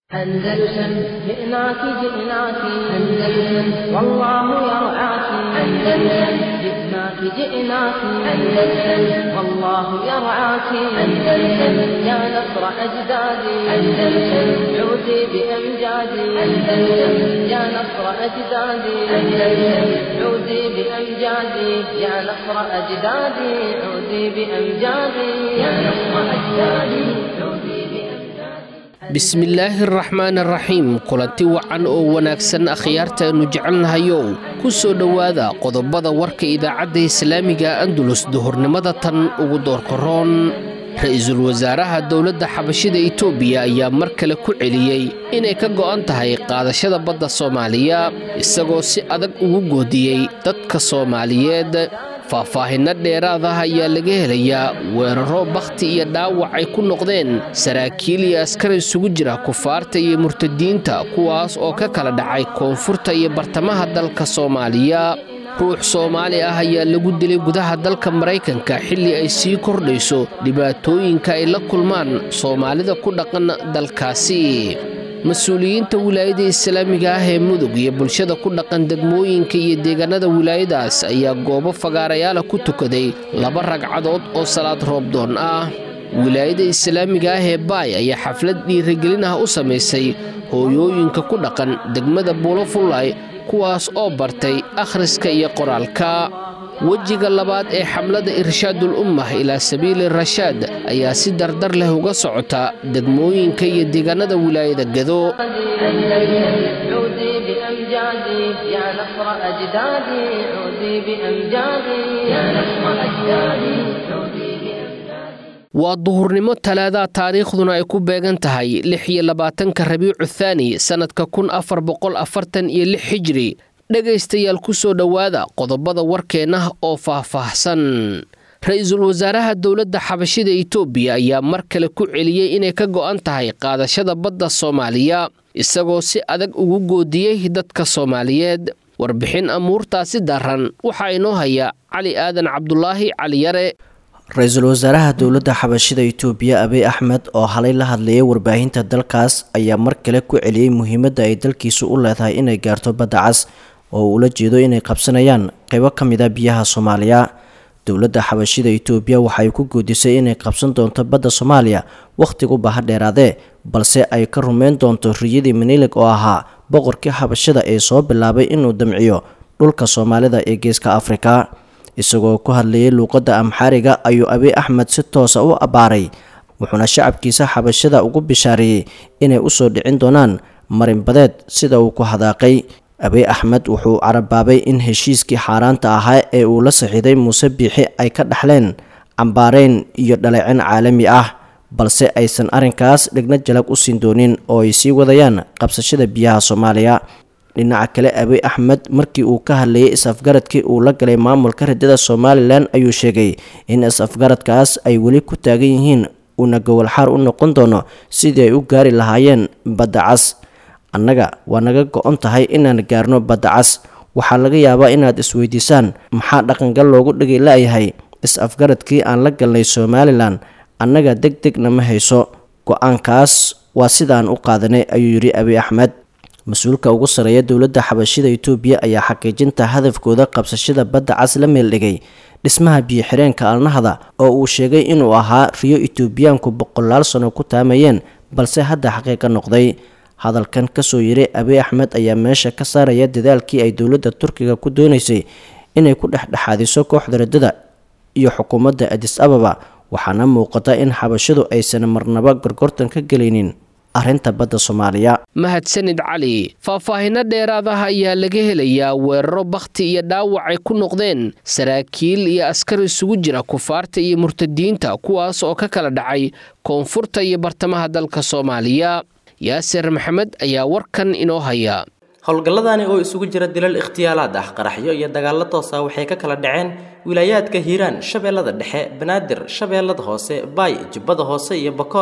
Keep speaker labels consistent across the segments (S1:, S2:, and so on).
S1: أندلسن جئناك جئناك أندلسن والله يرعاك أندلسن جئناك جئناك أندلسن والله يرعاك أندلسن يا نصر أجدادي أندلسن عودي بأمجادي أندلسن يا نصر أجدادي أندلسن عودي بأمجادي يا نصر أجدادي عودي بأمجادي يا نصر أجدادي عودي
S2: bismillaahi araxmaani araxiim kulanti wacan oo wanaagsan akhyaartaanu jecelnahayow ku soo dhowaada qodobada warka idaacadda islaamiga andulus duhurnimada tan ugu doorkaroon ra-iisul wasaaraha dowladda xabashida itoobiya ayaa mar kale ku celiyey inay ka go'an tahay qaadashada badda soomaaliya isagoo si adag ugu goodiyey dadka soomaaliyeed faahfaahinno dheeraad ah ayaa laga helayaa weeraro bakhti iyo dhaawac ay ku noqdeen saraakiil iyo askar isugu jira kufaarta iyo murtadiinta kuwaas oo ka kala dhacay koonfurta iyo bartamaha dalka soomaaliya ruux soomaali ah ayaa lagu dilay gudaha dalka maraykanka xilli ay sii kordhayso dhibaatooyinka ay la kulmaan soomaalida ku dhaqan dalkaasi mas-uuliyiinta wilaayada islaamiga ah ee mudug iyo bulshada ku dhaqan degmooyinka iyo deegaanada wilaayadaas ayaa goobo fagaarayaala ku tukaday 2 ragcadood oo salaad roobdoon ah wilaayada islaamiga ah ee baay ayaa xaflad dhiirigelin ah u samaysay hooyooyinka ku dhaqan degmada buulafulay kuwaas oo bartay akhriska iyo qoraalka wejiga labaad ee xamlada irshaadul ummah ilaa sabiili rashaad ayaa si dardar leh uga socota degmooyinka iyo deegaanada wilaayada gado
S1: عودي بأمجادي يا نصر أجدادي عودي بأمجادي يا نصر أجدادي عودي بأمجادي
S2: waa duhurnimo talaada taariikhduna ay ku beegan tahay 26 rabiicu thaani sanadka 1446 hijri dhegaystayaal ku soo dhowaada qodobada warkeena oo faahfaahsan ra-iisul wasaaraha dowladda xabashida itoobiya ayaa mar kale ku celiyey inay ka go'an tahay qaadashada badda soomaaliya isagoo si adag ugu goodiyey dadka soomaaliyeed warbixin amuurtaasi daran waxaa inoo haya cali aadan cabdulaahi cali yare
S3: ra-iisul wasaaraha dowladda xabashida itoobiya abiy axmed oo halay la hadlayay warbaahinta dalkaas ayaa mar kale ku celiyey muhiimadda ay dalkiisu u leedahay inay gaarto badda cas oo ula jeedo inay qabsanayaan qaybo ka mid a biyaha soomaaliya dowladda xabashida itoobiya waxay ku goodisay inay qabsan doonto badda soomaaliya wakhtigu baha dheeraadee balse ay ka rumeyn doonto riyadii manilig oo ahaa boqorkii xabashida ee soo bilaabay inuu damciyo dhulka soomaalida ee geeska afrika isagoo ku hadlayay luuqadda amxaariga ayuu abiy axmed si toosa u abbaaray wuxuuna shacabkiisa xabashida ugu bishaareeyey inay usoo dhicin doonaan marinbadeed sida uu ku hadaaqay abiy axmed wuxuu carabaabay in heshiiskii xaaraanta ahaa ee uu la saxiiday muuse biixi ay ka dhaxleen cambaareyn iyo dhaleecin caalami ah balse aysan arrinkaas dhigna jalag u siin doonin oo ay sii wadayaan qabsashada biyaha soomaaliya dhinaca kale abiy axmed markii uu ka hadlayay is-afgaradkii uu la galay maamulka ridada somalilan ayuu sheegay in is-afgaradkaas ay weli ku taagan yihiin uuna gowalxaar u noqon doono sidii ay u gaari lahaayeen badda cas annaga waa naga go-on tahay inaan gaarno badda cas waxaa laga yaabaa inaad isweydiisaan maxaa dhaqangal loogu dhigay la'yahay is-afgaradkii aan la galnay somalilan annaga deg degna ma hayso go-aankaas waa sidaan u qaadanay ayuu yidhi abiy axmed mas-uulka ugu sareeya dowladda xabashida itoobiya ayaa xaqiijinta hadafkooda qabsashada badda cas la meeldhigay dhismaha biyo-xireenka alnahda oo uu sheegay inuu ahaa riyo itoobiyaanku 100 sano ku taamayeen balse hadda xaqiiqa noqday hadalkan kasoo yiray abiy axmed ayaa meesha ka saaraya dadaalkii ay dowladda turkiga ku doonaysay inay ku dhexdhexaadiso kooxda ridada iyo xukuumadda adis ababa waxaana muuqata in xabashidu aysan marnaba gorgortan ka gelaynin arrinta badda soomaaliya
S2: mahadsanid cali faahfaahinno dheeraad ah ayaa laga helayaa weeraro bakhti iyo dhaawac ay ku noqdeen saraakiil iyo askar isugu jira kufaarta iyo murtadiinta kuwaas oo ka kala dhacay koonfurta iyo bartamaha dalka soomaaliya yaasir maxamed ayaa warkan inoo haya
S4: howlgalladani oo isugu jira dilal ikhtiyaalaad ah qaraxyo iyo dagaallo toos ah waxay ka kala dhaceen wilaayaadka hiiraan shabeellada dhexe banaadir shabeellada hoose baay jubbada hoose iyo bakool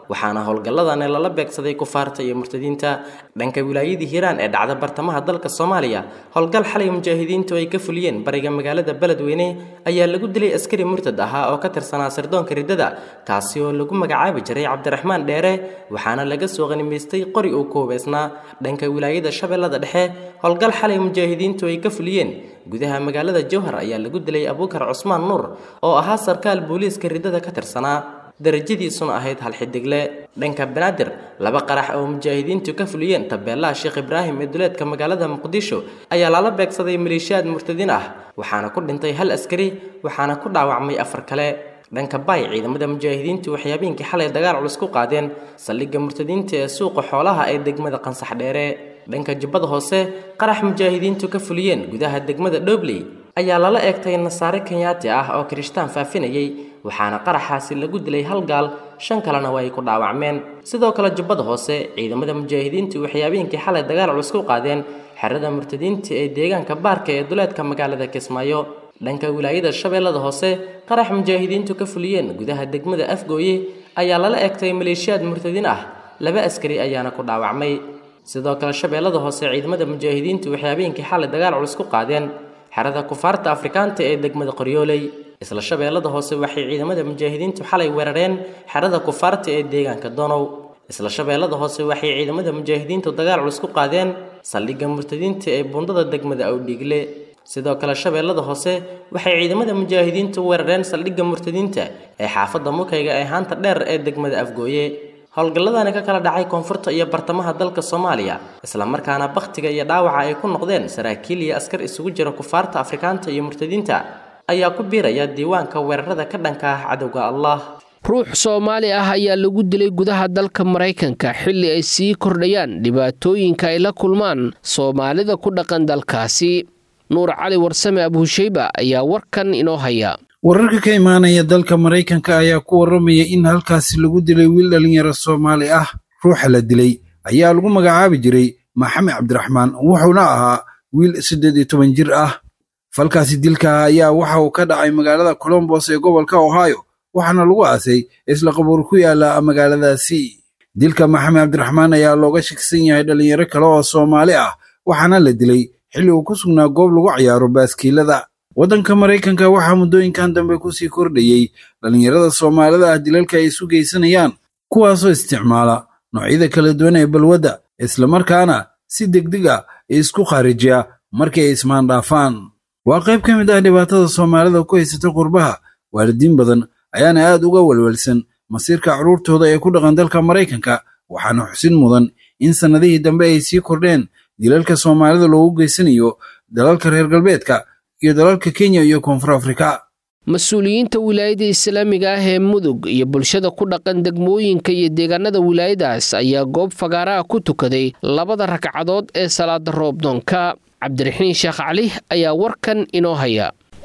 S4: waxaana howlgalladan lala beegsaday kufaarta iyo murtadiinta dhanka wilaayada Hiiraan ee dhacda bartamaha dalka Soomaaliya howlgal xalay mujaahidiintu ay ka fuliyeen bariga magaalada Beledweyne ayaa lagu dilay askari murtad ah oo ka tirsanaa sirdoonka ridada kaasi oo lagu magacaabi jiray Cabdiraxmaan Dheere waxaana laga soo qanimaystay qori uu koobeysnaa dhanka wilaayada Shabeellada Dhexe howlgal xalay mujaahidiintu ay ka fuliyeen gudaha magaalada Jowhar ayaa lagu dilay Abuukar Cusmaan Nuur oo ahaa sarkaal booliiska ridada ka tirsanaa darajadiisuna ahayd hal xidigle dhanka Banaadir laba qarax oo mujaahidiintu ka fuliyeen tabeelaha Sheekh Ibraahim ee duleedka magaalada Muqdisho ayaa lala beegsaday maleeshiyaad murtadiin ah waxaana ku dhintay hal askari waxaana ku dhaawacmay 4 kale dhanka Bay ciidamada mujaahidiintu waxay habeenkii xalay dagaal culus ku qaadeen saldhigga murtadiinta ee suuqa xoolaha ee degmada Qansax Dheere dhanka Jubbada Hoose qarax mujaahidiintu ka fuliyeen gudaha degmada Dhobley ayaa lala eegtay nasaare Kenyaati ah oo Kirishtaan faafinayay waxaana qaraxaasi lagu dilay hal gaal 5 kalena way ku dhaawacmeen sidoo kale Jubbada Hoose ciidamada mujaahidiintu waxay habeenkii xalay dagaal culus ku qaadeen xerada murtadiinta ee deegaanka Baarka ee duleedka magaalada Kismaayo dhanka wilaayada Shabeellada Hoose qarax mujaahidiintu ka fuliyeen gudaha degmada Afgooye ayaa lala eegtay maleeshiyaad murtadiin ah 2 askari ayaana ku dhaawacmay sidoo kale Shabeellada Hoose ciidamada mujaahidiintu waxay habeenkii xalay dagaal culus ku qaadeen xerada kufaarta Afrikaanta ee degmada Qoryooley isla Shabeellada Hoose waxay ciidamada mujaahidiintu xalay weerareen xerada kufaarta ee deegaanka Doonow isla Shabeellada Hoose waxay ciidamada mujaahidiintu dagaal culus ku qaadeen saldhigga murtadiinta ee buundada degmada Awdhiigle sidoo kale Shabeellada Hoose waxay ciidamada mujaahidiintu weerareen saldhigga murtadiinta ee xaafadda Mukayga ee haanta dheer ee degmada Afgooye howlgalladani ka kala dhacay koonfurta iyo bartamaha dalka Soomaaliya isla markaana baqtiga iyo dhaawaca ay ku noqdeen saraakiil iyo askar isugu jira kufaarta Afrikaanta iyo murtadiinta ayaa ku biiraya diiwaanka weerarada ka dhanka ah cadawga Allah
S2: ruux Soomaali ah ayaa lagu dilay gudaha dalka Mareykanka xilli ay sii kordhayaan dhibaatooyinka ay la kulmaan Soomaalida ku dhaqan dalkaasi Nuur Cali Warsame Abu Shayba ayaa warkan inoo haya
S5: wararka ka imaanaya dalka Mareykanka ayaa ku waramaya in halkaasi lagu dilay wiil dhalinyaro Soomaali ah ruuxa la dilay ayaa lagu magacaabi jiray Maxamed Cabdiraxmaan wuxuuna ahaa wiil 18 jir ah falkaasi dilka ayaa waxa uu ka dhacay magaalada Columbus ee gobolka Ohio waxaana lagu aasay isla qabuur ku yaala magaaladaasi dilka Maxamed Cabdiraxmaan ayaa looga shakisan yahay dhalinyaro kale oo Soomaali ah waxaana la dilay xilli uu ku sugnaa goob lagu ciyaaro baaskiilada waddanka Mareykanka waxaa muddooyinkan dambe ku sii kordhayay dhalinyarada Soomaalida ah dilalka ay isu geysanayaan kuwaasoo isticmaala noocyada kala duwan ee balwadda isla markaana si degdeg ah isku kharijiya markay ay ismaandhaafaan waa qayb ka mid ah dhibaatada Soomaalida ku haysata qurbaha waalidiin badan ayaana aad uga walwalsan masiirka carruurtooda ee ku dhaqan dalka Mareykanka waxaana xusin mudan in sanadihii dambe ay sii kordheen dilalka Soomaalida loogu geysanayo dalalka reer galbeedka iyo dalalka Kenya iyo Koonfur Afrika
S2: mas'uuliyiinta wilaayada Islaamiga ah ee Mudug iyo bulshada ku dhaqan degmooyinka iyo deegaanada wilaayadaas ayaa goob fagaara ku tukaday 2 ragcadood ee salaada roobdoonka Cabdiraxiin Sheekh Cali ayaa warkan inoo haya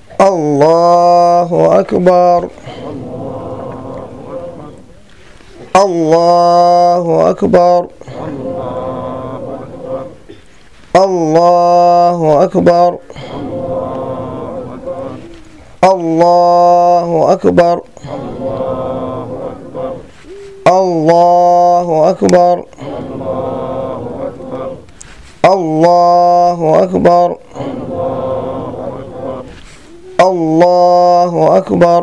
S6: Allahu akbar Allahu akbar Allahu akbar Allahu akbar Allahu akbar Allahu akbar Allahu akbar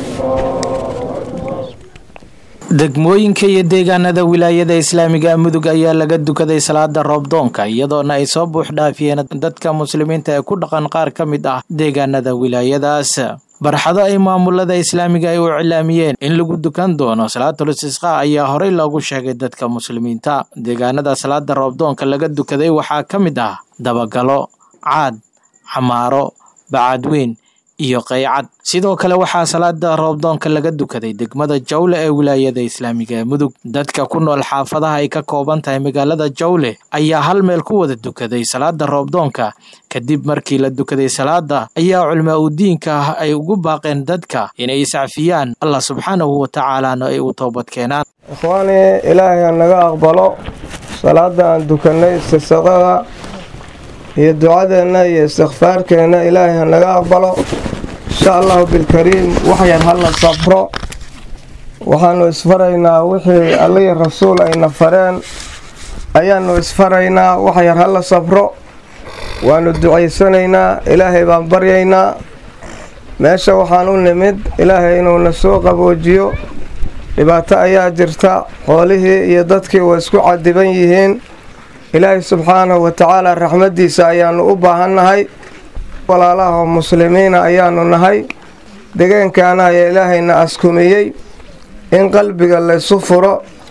S7: degmooyinka iyo deegaanada wilaayada Islaamiga Mudug ayaa laga dukaday salaada roobdoonka iyadoona ay soo buux dhaafiyeen dadka muslimiinta ee ku dhaqan qaar ka mid ah deegaanada wilaayadaas barxado ay maamulada Islaamiga ay u cilaamiyeen in lagu dukan doono salaatul istisqa ayaa horey loogu sheegay dadka muslimiinta deegaanada salaada roobdoonka laga dukaday waxaa ka mid ah Dabagalo Caad Xamaaro Bacadweyn iyo Qaycad sidoo kale waxaa salaada roobdoonka laga dukaday degmada Jawle ee wilaayada Islaamiga Mudug dadka ku nool xaafadaha ay ka kooban tahay magaalada Jawle ayaa hal meel ku wada dukaday salaada roobdoonka kadib markii la dukaday salaada ayaa culimada diinka ay ugu baaqeen dadka inay iscafiyaan Allah subhanahu wa ta'ala ay u toobad keenaan
S6: ikhwaani ilaahay naga aqbalo salaada aan dukanay istisqada iyo ducadeena iyo istighfaarkeena ilaahay naga aqbalo insha Allah bil kariim waxyar hal sabro waxaanu isfaraynaa wixii alla iyo rasuul ayna fareen ayaanu isfaraynaa. wax yar hala sabro, waanu ducaysanaynaa, ilaahay baan baryaynaa. meesha waxaan u nimid ilaahay inuuna soo qaboojiyo. dhibaato ayaa jirta, xoolihii iyo dadkii way isku cadiban yihiin. ilaahay subxaanahu watacaala raxmadiisa ayaanu u baahannahay. walaalaha muslimiina ayaanu nahay. deegaankaana ayaa ilaahayna askumiyey in qalbiga laysu furo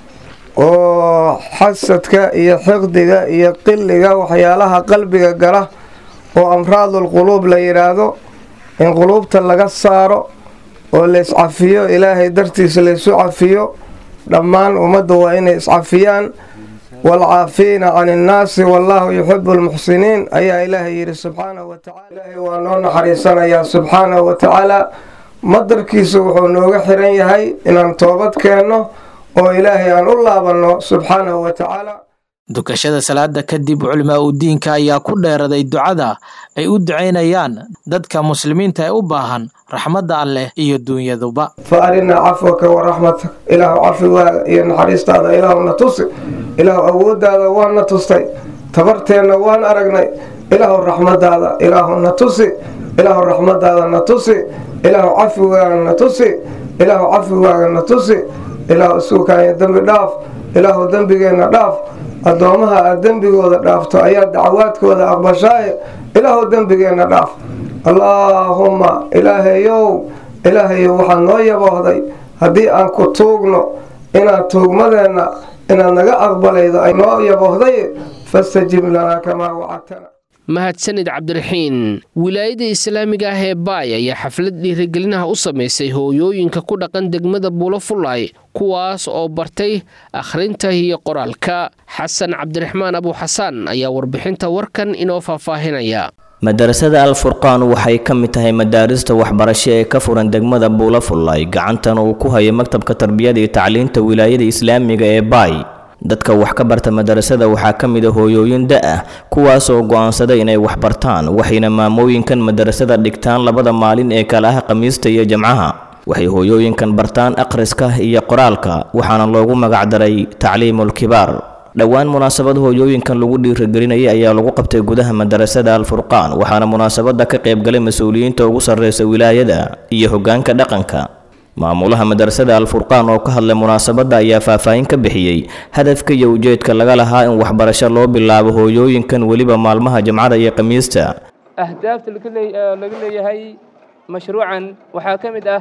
S6: oo xasadka iyo xiqdiga iyo qilliga waxyaalaha qalbiga gala oo amraadul quluub la yidhaahdo in quluubta laga saaro oo layscafiyo, ilaahay dartiisa laysu cafiyo. dhammaan ummadda waa inay iscafiyaan. waalcaafiina can innaasi wallaahu yuxibu lmuxsiniin ayaa ilaahay yidhi subxaanahu watacaala. ilaahay waa noo naxariisanayaa subxaanahu watacaala. madarkiisu wuxuu nooga xiran yahay inaan toobad keenno oo ilaahay aan u laabanno subxaanahu watacaala.
S7: dukashada salaada kadib culimaa u diinka ayaa ku dheeraday ducada ay u ducaynayaan dadka muslimiinta ee u baahan raxmadda alleh iyo dunyaduba.
S6: fa arinaa cafwaka wa raxmatak, ilaahu cafigaaga iyo naxariistaada ilaahu na tusi. ilaahu awooddaada waan na tustay, tabarteenna waan aragnay. ilaahu raxmadaada ilaahu na tusi, ilaahu raxmadaada na tusi, ilaahu cafigaaga na tusi, ilaahu cafigaaga na tusi. ilaahu isuukaaya dembi dhaaf, ilaahu dembigeenna dhaaf. addoomaha aad dembigooda dhaafto ayaa dacwaadkooda aqbashaaye, ilaahu dembigeenna dhaaf. allaahumma ilaahayow waxaad noo yaboohday haddii aan ku tuugno inaad tuugmadeenna inaad naga aqbalaydo ay noo yaboohday, fastajib lanaa kamaa wacadtana.
S2: mahadsanid cabdiraxiin. wilaayada islaamiga ah ee baay ayaa xaflad dhiirigelinaha u samaysay hooyooyinka ku dhaqan degmada buulafulay kuwaas oo bartay akhrinta iyo qoraalka. xasan cabdiraxmaan abuuxasaan ayaa warbixinta warkan inoo faahfaahinaya.
S8: madarasada alfurqaan waxay ka mid tahay madaarista waxbarasho ee ka furan degmada buulafulay, gacantana uu ku hayo maktabka tarbiyada iyo tacliinta wilaayada islaamiga ee baay. dadka wax ka barta madarasada waxaa ka mid ah hooyooyin da-ah kuwaas oo go'aansaday inay wax bartaan, waxayna maamooyinkan madarasada dhigtaan labada maalin ee kala ah khamiista iyo jimcaha. waxay hooyooyinkan bartaan akhriska iyo qoraalka, waxaana loogu magacdaray tacliimul kibaar. dhowaan munaasabad hooyooyinkan lagu dhiirigelinayay ayaa lagu qabtay gudaha madarasada alfurqaan, waxaana munaasabada ka qaybgalay mas-uuliyiinta ugu sarreysa wilaayada iyo hoggaanka dhaqanka. maamulaha madarasada alfurqaan oo ka hadlay munaasabada ayaa faahfaahin ka bixiyey hadafka iyo ujeedka laga lahaa in waxbarasho loo bilaabo hooyooyinkan weliba maalmaha jimcada iyo khamiista.
S9: ahdaafta laga leeyahay mashruucan waxaa ka mid ah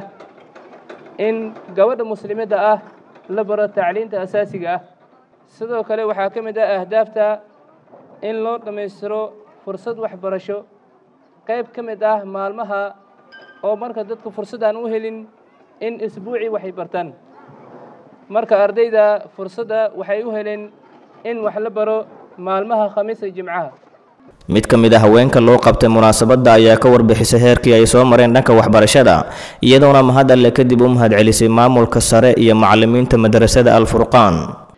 S9: in gabadha muslimadda ah la baro tacliinta asaasiga ah. sidoo kale waxaa ka mid ah ahdaafta in loo dhammaystiro fursad waxbarasho qayb ka mid ah maalmaha oo marka dadku fursad aan u helin in isbuucii waxay bartaan. marka ardayda fursadda waxay u heleen in wax la baro maalmaha khamiis iyo jimcaha.
S8: mid ka mid ah haweenka loo qabtay munaasabada ayaa ka warbixisay heerkii ay soo mareen dhanka waxbarashada, iyadoona mahad alle kadib u mahad celisay maamulka sare iyo macallimiinta madarasada alfurqaan.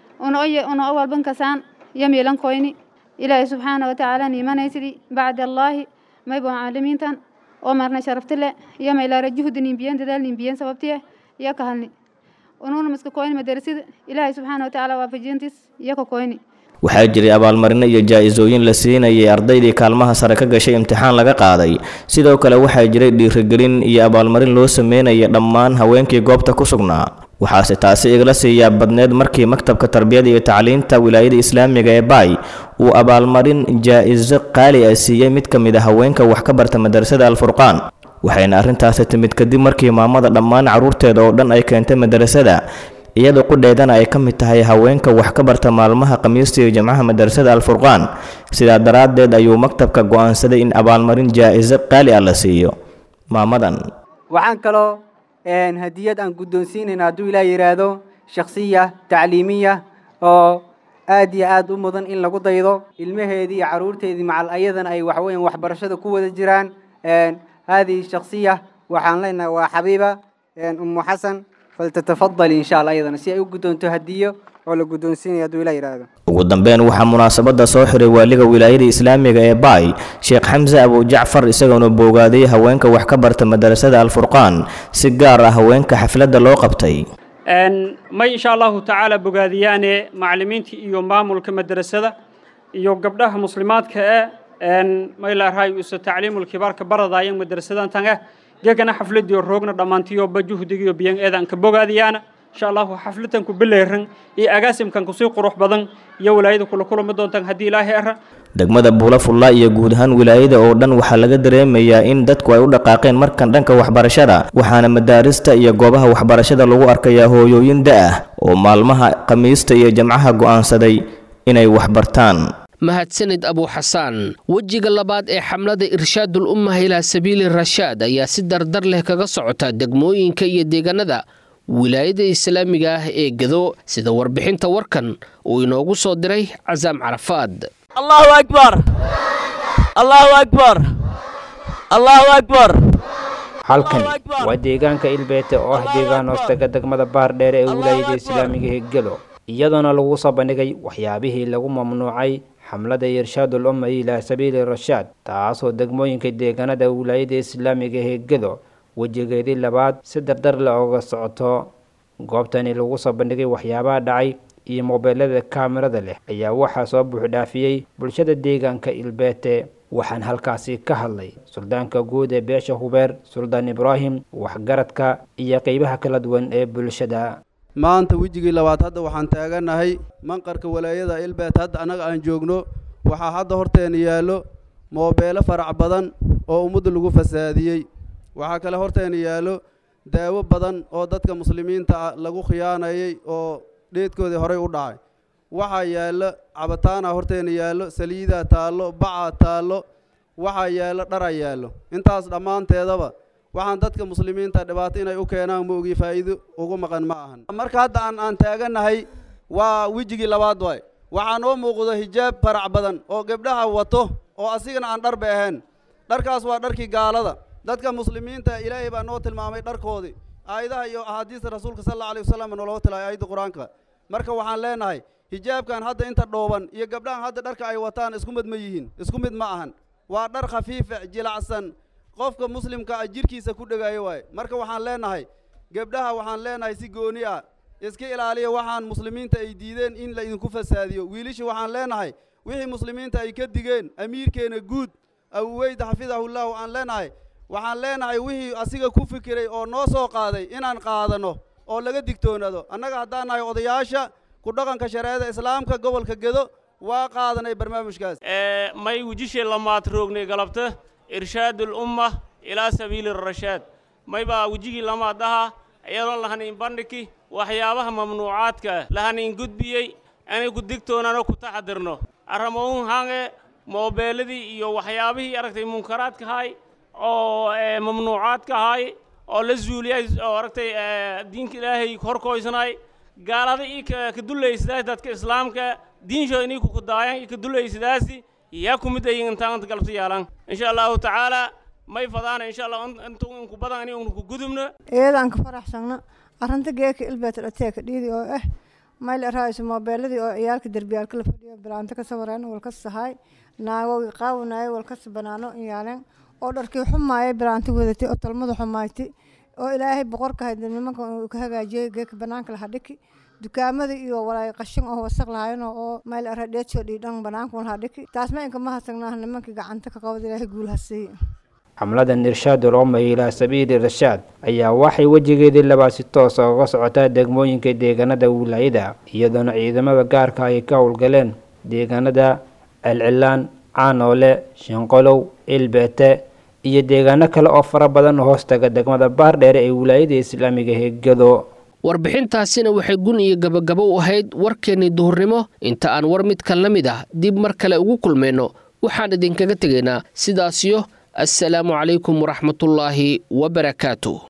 S10: una awal bankasaan yamilan koyni ilaahay subxaanahu watacaala niimanaysidii bacda allaahi mayba macallimiintan oo marna sharaftile iyo maylaara juhdi nimbiyan dadaal nimbiyan sababtiye iyo ka halni unuuna miska koyni madarasada ilaahay subxaanahu watacaala waafajiyantiis iyo ka koyni.
S8: waxaa jiray abaalmarino iyo jaa-isooyin la siinayay ardaydii kaalmaha sare ka gashay imtixaan laga qaaday. sidoo kale waxaa jiray dhiirigelin iyo abaalmarin loo sameynaya dhammaan haweenkii goobta ku sugnaa. waxaase taasi igala siiyaa badneed markii maktabka tarbiyada iyo tacliinta wilaayada islaamiga ee baay uu abaalmarin jaa-iso qaali ah siiyey mid ka mid a haweenka wax ka barta madarasada alfurqaan. waxayna arrintaasi timid kadib markii maamada dhammaan carruurteeda oo dhan ay keentay madarasada, iyadoo qudheedana ay ka mid tahay haweenka wax ka barta maalmaha khamiista iyo jimcaha madarasada alfurqaan. sidaa daraaddeed ayuu maktabka go'aansaday in abaalmarin jaa-iso qaali ah la siiyo maamadan.
S11: waxaan kaloo hadiyad aan guddoonsiinayna hadduu ilaa yidhaahdo shakhsiya tacliimiya oo aad iyo aad u mudan in lagu daydo. ilmaheedii iyo carruurteedii macal ayadana ay waxweyn waxbarashada ku wada jiraan. haadihi shakhsiya waxaan leenahay waa xabiiba ummu xasan, faltatafadali insha allah ayadana si ay u guddoonto hadiyo oo la guddoonsiinaya hadduu ilaa yidhaahdo.
S8: ugu dambeyn waxaa munaasabada soo xiray waaliga wilaayada islaamiga ee baay sheekh xamse abujacfar, isagoona boogaaday haweenka wax ka barta madarasada alfurqaan, si gaar ah haweenka xafladda loo qabtay.
S12: may insha allahu tacaala bogaadiyaane macallimiinta iyo maamulka madrasada iyo gabdhaha muslimaadka may laarahay usa tacliimul kibaarka baradaayeen madrasadan tanga geegana xafladii roogna dhamaantiyo bajuhdigiyo biyan eedan ka bogaadiyaana insha allahu xafladan ku bileeran iyo agaasimkan ku sii qurux badan iyo walaayada kula kulmi doontaan haddii ilaahay ara
S8: degmada buulafulla iyo guud ahaan wilaayada oo dhan waxaa laga dareemayaa in dadku ay u dhaqaaqeen markan dhanka waxbarashada waxaana madaarista iyo goobaha waxbarashada lagu arkayaa hooyooyin da' oo maalmaha khamiista iyo jamcaha go'aansaday inay waxbartaan
S2: mahadsanid abu xasaan wejiga labaad ee xamlada irshaadul ummah ilaa sabiili rashaad ayaa si dardar leh kaga socota degmooyinka iyo deegaanada wilaayada islaamiga ah ee Gado sida warbixinta warkan uu inoogu soo diray Cazaam Carafaad
S13: Allahu akbar Allahu akbar Allahu akbar
S14: halkan waa deegaanka Ilbeete oo ah deegaan hoostaga degmada Baardheer ee wilaayada islaamiga ee Gado iyadoona lagu soo bandhigay waxyaabihii lagu mamnuucay xamlada irshaadul ummah ilaa sabiili rashaad taasoo degmooyinka deegaanada wilaayada islaamiga ee Gado wajigeedii labaad si dardar la uga socoto goobtani lagu soo bandhigay waxyaabaha dhacay iyo mobilada kaamirada leh ayaa waxaa soo buux dhaafiyay bulshada deegaanka Ilbeete waxaan halkaasi ka hadlay suldaanka guud ee beesha Hubeer Suldaan Ibraahim waxgaradka iyo qaybaha kala duwan ee bulshada
S15: maanta wajigii labaad hadda waxaan taaganahay manqarka walaayada Ilbeete hadda anaga aan joogno waxa hadda horteena yaalo moobilo farac badan oo ummadda lagu fasaadiyay waxa kale horteena yaalo daawo badan oo dadka muslimiinta lagu khiyaanayay oo dheedkoodii horey u dhacay waxa yaalo cabataana horteena yaalo saliida taalo baca taalo waxa yaalo dhara yaalo intaas dhamaanteedaba waxaan dadka muslimiinta dhibaato inay u keenaan moogi faa'iido ugu maqan ma ahan marka hadda aan taaganahay waa wajigii labaad way waxaan oo muuqdo hijaab farac badan oo gabdhaha wato oo asigana aan dharba ahayn dharkaas waa dharkii gaalada dadka muslimiinta ilaahay baa noo tilmaamay dharkoodii aayadaha iyo ahadiista rasuulka sallallahu alayhi wasallam noo tilay aayada quraanka marka waxaan leenahay hijaabkan hadda inta dhooban iyo gabdhahan hadda dharka ay wataan isku mid ma yihiin isku mid ma ahan waa dhar khafiif jilacsan qofka muslimka ajirkiisa ku dhagaayo way marka waxaan leenahay gabdhaha waxaan leenahay si gooni ah iska ilaaliya waxaan muslimiinta ay diideen in la idinku fasaadiyo wiilishi waxaan leenahay wixii muslimiinta ay ka digeen amiirkeena guud Abu Weyd xafidahullah aan leenahay waxaan leenahay wixii asiga ku fikiray oo noo soo qaaday inaan qaadano oo laga digtoonaado annaga haddaan nahay odayaasha ku dhaqanka shariicada islaamka gobolka Gado waa qaadanay barnaamijkaas
S16: may wajishe lamaad roognay galabta irshaadul ummah ilaa sabiili rashaad may baa wajigii lamaad aha iyadoo lahanin bandhigi waxyaabaha mamnuucaadka lahanin gudbiyay anay ku digtoonaano ku taxadirno aramoon hange mobiladii iyo waxyaabihii aragtay munkaraadka hay oo mamnuucaadka hay oo la zuuliyay oo aragtay diinka ilaahay horkoysnay gaalada ka duleysay dadka islaamka diinsho inay ku daayaan ka duleysadaasi yaa ku mid ay intaan galabta yaalan insha Allah taala may fadana insha Allah intuu ku badan inuu ku gudubno
S17: eedan ka faraxsana arrinta geeka Ilbeete ateeka dhidi oo mayl raayis mobiladii oo ciyaalka darbiyalka la fadhiyo bilaanta ka sawaraan walka sahay naago qaawnaay walka banaano iyaalan oo dharkii xumaayay bilaanta wadatay oo talmada xumaaytay oo ilaahay boqorka hayday nimanka ka hagaajiyay geeka banaanka la hadhiki dukaamada iyo walaay qashin oo wasaq lahayn oo mayl aradheecho dhidhan banaanka la hadhiki taas ma inka ma hasagnaa nimanka gacanta ka qabad ilaahay guul hasay
S14: xamladan irshaadul ummah ilaa sabiili rashaad ayaa waxay wajigeedii labaad si toos ah uga socotaa degmooyinka deegaanada wilaayada iyadoona ciidamada gaarka ay ka howlgaleen deegaanada Alcilaan Caanoole Shanqolow Ilbeete iyo deegaano kale oo fara badan hoostaga degmada Baardheer ee wilaayada islaamiga ee Gado
S2: warbixintaasina waxay gun iyo gabagabo u ahayd warkeennii duhurnimo inta aan war mid kan la mid ah dib mar kale ugu kulmayno waxaan idinkaga tegaynaa sidaasiyo السلام عليكم ورحمة الله وبركاته